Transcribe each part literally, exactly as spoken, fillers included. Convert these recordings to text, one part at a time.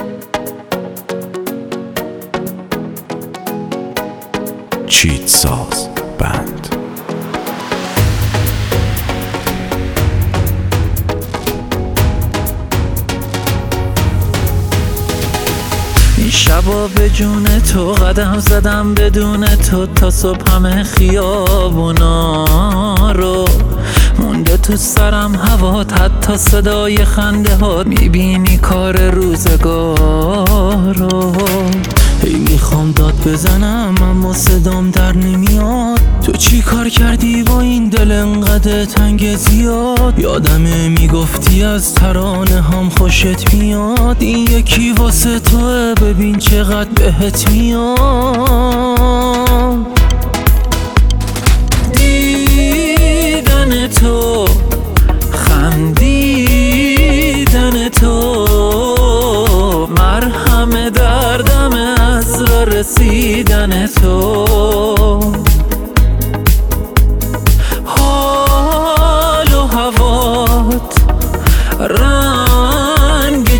چیت ساز بند. این شبا به جون تو قدم زدم بدون تو، تا صبح همه خیابونا رو مونده تو سرم هوات، حتی صدای خنده ها میبینی کار روزگار رو. هی میخوام داد بزنم اما صدام در نمیاد، تو چی کار کردی با این دل انقدر تنگ زیاد؟ یادمه میگفتی از ترانه هم خوشت میاد، این یکی واسه توه ببین چقدر بهت میاد. دیدن تو، خندیدن تو، مرهم دردم از رسیدن تو. حال و هوات، رنگ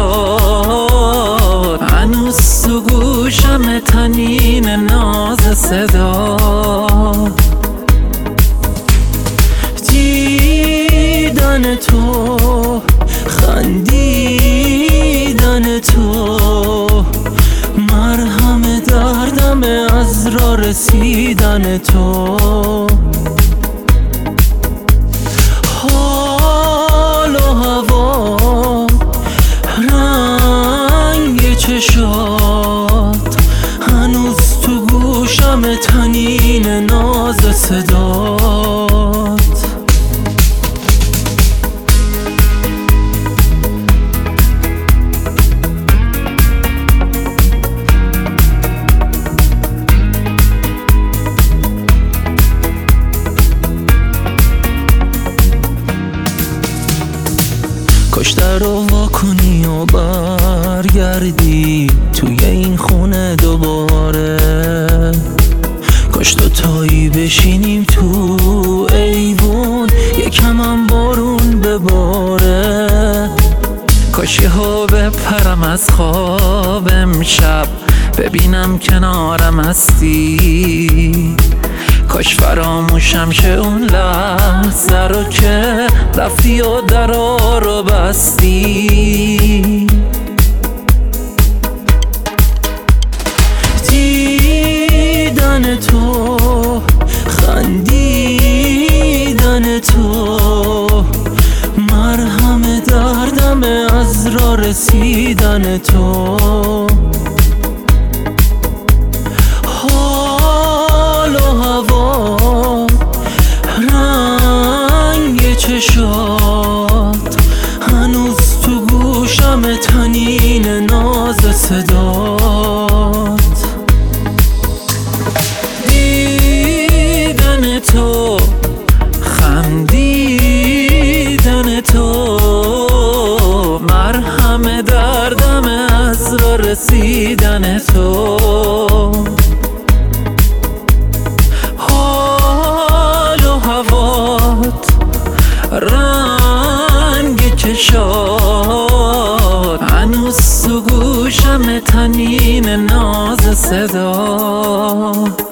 چشات، هنوز تو گوشم طنین ناز صدا. دیدن تو، خندیدن تو، مرهم دردم از راه رسیدن تو. حال و هوا، رنگ چشات، هنوز تو گوشم طنین ناز صدات. کاش در رو واکنی و برگردی توی این خونه دوباره، کاش دوتایی بشینیم تو ایوون یکم هم بارون بباره. کاش یهو بپرم از خواب امشب ببینم کنارم هستی، کاش فراموشم شه اون لحظه رو که رفتی و درا رو بستی. دیدن تو، خندیدن تو، مرهم دردم از راه رسیدن تو. حال و هوا، رنگ چشات، هنوز تو گوشم طنین ناز صدات. دیدن تو، خندیدن تو، مرهم دردم از راه رسیدن تو. حال و هوات، رنگ چشات، هنوز تو گوشم طنین ناز صدات.